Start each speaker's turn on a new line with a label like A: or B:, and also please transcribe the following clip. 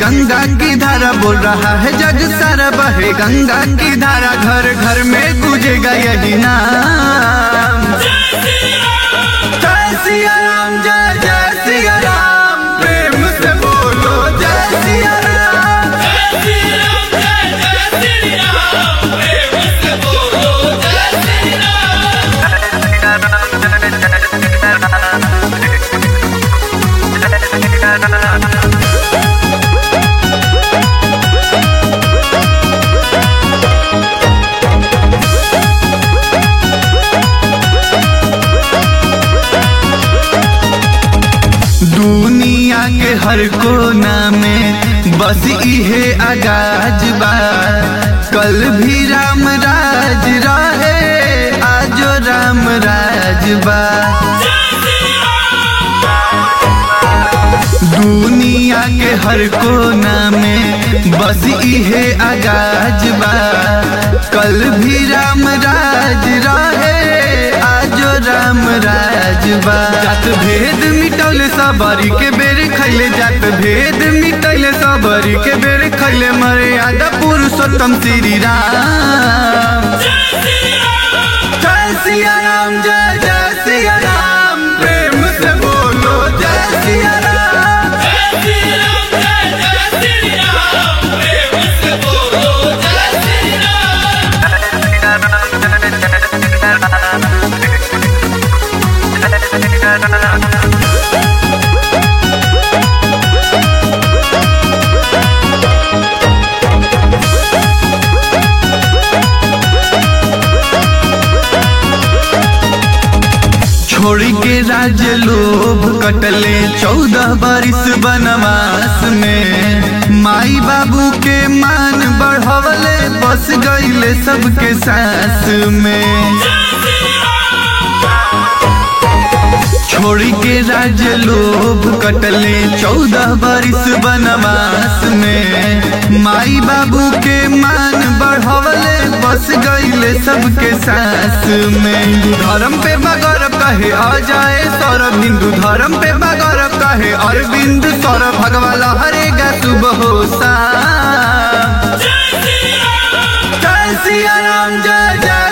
A: गंगा की धारा, बोल रहा है जग सारा बहे गंगा की धारा। घर घर में गूंजेगा यही नाम, जय सिया राम, जय जय सिया राम। प्रेम से बोलो जय सिया राम,
B: जय श्री राम, जय जय श्री राम। प्रेम से बोलो जय श्री राम।
A: दुनिया के हर कोना में बस इहे आगाज बा। कल भी राम राज रहे, आजो राम राज बा। दुनिया के हर कोना में बस इहे आगाज बा। कल भी राम राज रहे, आजो राम राज बा। जात भेद मिटौले सबरी के बेर खैले, जात भेद मिटौले सबरी के बेर खैले। मर्यादा पुरुषोत्तम श्री राम, जय सिया राम, जय जय सिया राम। प्रेम से बोलो जय सिया राम,
B: जय श्री राम, जय जय श्री राम। प्रेम से बोलो जय श्री राम।
A: छोड़ी के राज लोभ कटले 14 बरिस बनवास में। माई बाबू के मान बढ़वले, बस गईले सबके सास में। छोड़ी के राज लोभ कटले 14 बरिस बनवास में। माई बाबू के मान बढ़वले, बस गईले सबके सास में। हिंदू धर्म पे बगौरव कहे आ जाए सौरभ, हिंदू धर्म पे बगौरव कहे अरविंद सौरभ। भगवाला हरेगा सुबह हो शाम, जय सिया राम, जय जय